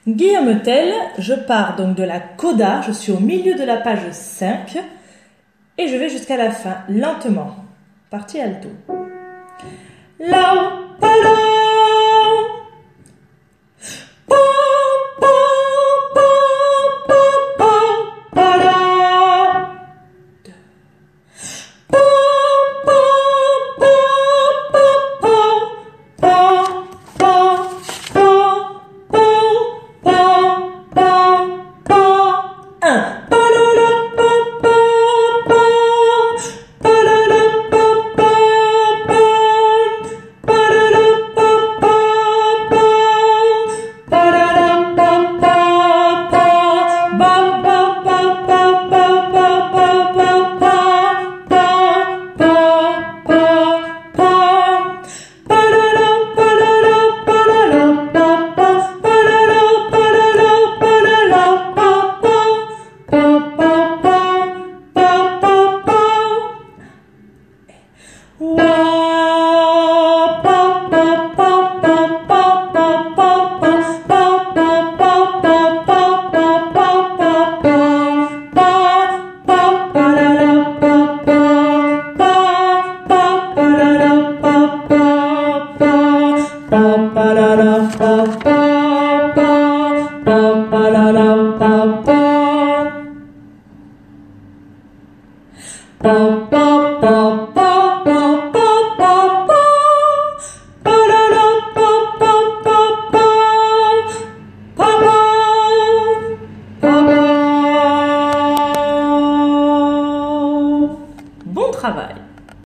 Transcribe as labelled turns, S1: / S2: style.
S1: Guillaume Tell, je pars donc de la coda, je suis au milieu de la page 5 et je vais jusqu'à la fin, lentement. Partie alto. Lau,